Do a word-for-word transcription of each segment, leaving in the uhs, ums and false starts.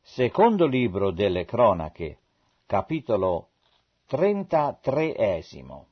Secondo libro delle Cronache, capitolo trentatreesimo.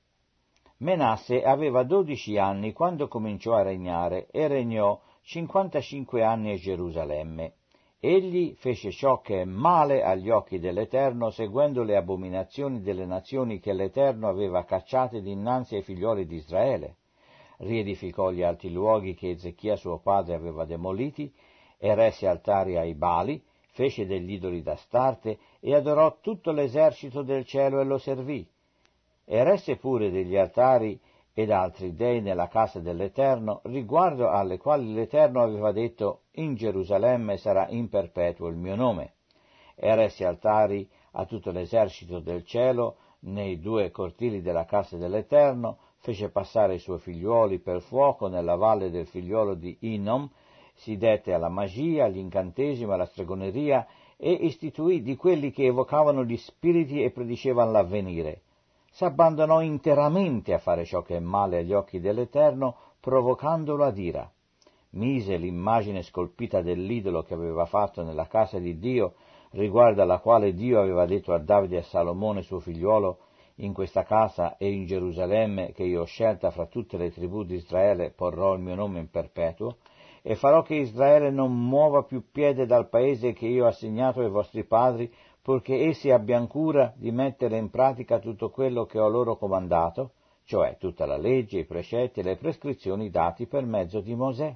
Menasse aveva dodici anni quando cominciò a regnare e regnò cinquantacinque anni a Gerusalemme. Egli fece ciò che è male agli occhi dell'Eterno, seguendo le abominazioni delle nazioni che l'Eterno aveva cacciate dinanzi ai figlioli di Israele. Riedificò gli alti luoghi che Ezechia suo padre aveva demoliti, eresse altari ai Bali, fece degli idoli d'Astarte e adorò tutto l'esercito del cielo e lo servì. Eresse pure degli altari ed altri dei nella casa dell'Eterno, riguardo alle quali l'Eterno aveva detto: in Gerusalemme sarà in perpetuo il mio nome. Eresse altari a tutto l'esercito del cielo nei due cortili della casa dell'Eterno, fece passare i suoi figliuoli per fuoco nella valle del figliuolo di Inom, si dette alla magia, all'incantesimo, alla stregoneria e istituì di quelli che evocavano gli spiriti e predicevano l'avvenire. S'abbandonò interamente a fare ciò che è male agli occhi dell'Eterno, provocandolo ad ira. Mise l'immagine scolpita dell'idolo che aveva fatto nella casa di Dio, riguardo alla quale Dio aveva detto a Davide e a Salomone suo figliuolo: in questa casa e in Gerusalemme, che io ho scelta fra tutte le tribù di Israele, porrò il mio nome in perpetuo, e farò che Israele non muova più piede dal paese che io ho assegnato ai vostri padri, purché essi abbiano cura di mettere in pratica tutto quello che ho loro comandato, cioè tutta la legge, i precetti e le prescrizioni dati per mezzo di Mosè.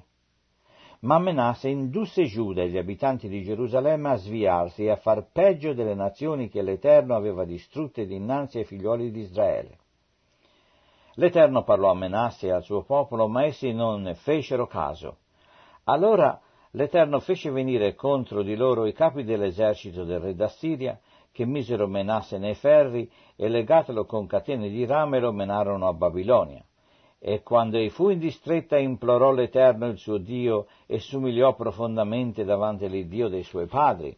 Ma Menasse indusse Giuda e gli abitanti di Gerusalemme a sviarsi e a far peggio delle nazioni che l'Eterno aveva distrutte dinanzi ai figlioli di Israele. L'Eterno parlò a Menasse e al suo popolo, ma essi non ne fecero caso. Allora l'Eterno fece venire contro di loro i capi dell'esercito del re d'Assiria, che misero Menasse nei ferri e legatelo con catene di rame lo menarono a Babilonia. E quando ei fu in distretta implorò l'Eterno il suo Dio e s'umiliò profondamente davanti all'Iddio dei suoi padri.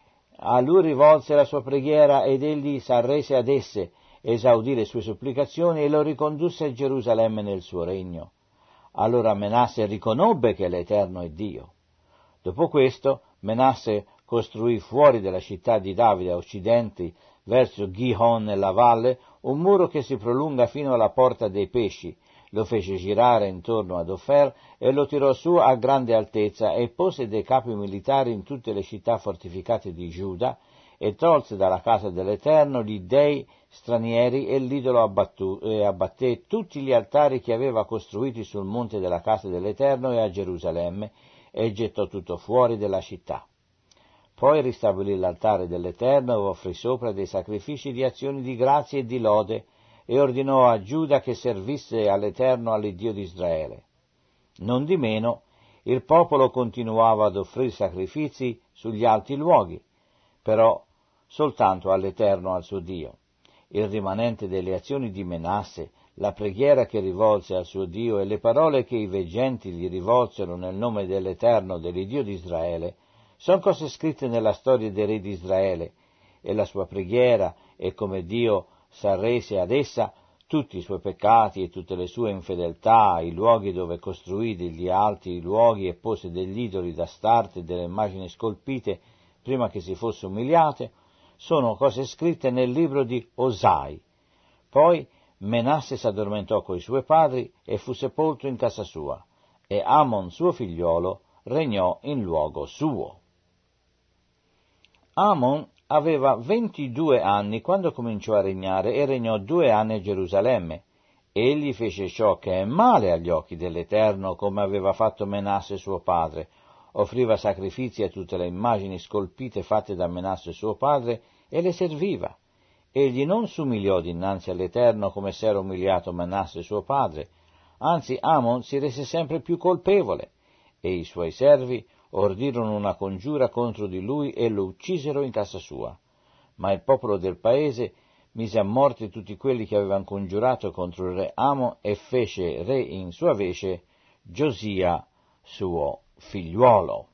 A lui rivolse la sua preghiera ed egli s'arrese ad esse, esaudì le sue supplicazioni e lo ricondusse a Gerusalemme nel suo regno. Allora Menasse riconobbe che l'Eterno è Dio. Dopo questo Menasse costruì fuori della città di Davide a occidente, verso Gihon nella valle, un muro che si prolunga fino alla porta dei pesci. Lo fece girare intorno ad Ofer e lo tirò su a grande altezza e pose dei capi militari in tutte le città fortificate di Giuda e tolse dalla casa dell'Eterno gli dei stranieri e l'idolo abbattu- e abbatté tutti gli altari che aveva costruiti sul monte della casa dell'Eterno e a Gerusalemme e gettò tutto fuori della città. Poi ristabilì l'altare dell'Eterno e offrì sopra dei sacrifici di azioni di grazia e di lode e ordinò a Giuda che servisse all'Eterno, all'Iddio di Israele. Nondimeno il popolo continuava ad offrire sacrifici sugli alti luoghi, però soltanto all'Eterno, al suo Dio. Il rimanente delle azioni di Menasse, la preghiera che rivolse al suo Dio e le parole che i veggenti gli rivolsero nel nome dell'Eterno, dell'Iddio di Israele, sono cose scritte nella storia dei re di Israele, e la sua preghiera e come Dio s'arrese ad essa, tutti i suoi peccati e tutte le sue infedeltà, i luoghi dove costruì degli alti luoghi e pose degli idoli d'Astarte e delle immagini scolpite prima che si fosse umiliate, sono cose scritte nel libro di Osai. Poi Menasse s'addormentò coi suoi padri e fu sepolto in casa sua, e Amon suo figliolo regnò in luogo suo. Amon aveva ventidue anni quando cominciò a regnare e regnò due anni a Gerusalemme. Egli fece ciò che è male agli occhi dell'Eterno, come aveva fatto Menasse suo padre. Offriva sacrifici a tutte le immagini scolpite fatte da Menasse suo padre e le serviva. Egli non s'umiliò dinanzi all'Eterno come s'era umiliato Menasse suo padre, anzi Amon si rese sempre più colpevole, e i suoi servi ordirono una congiura contro di lui e lo uccisero in casa sua. Ma il popolo del paese mise a morte tutti quelli che avevano congiurato contro il re Amon e fece re in sua vece Giosia suo figliuolo.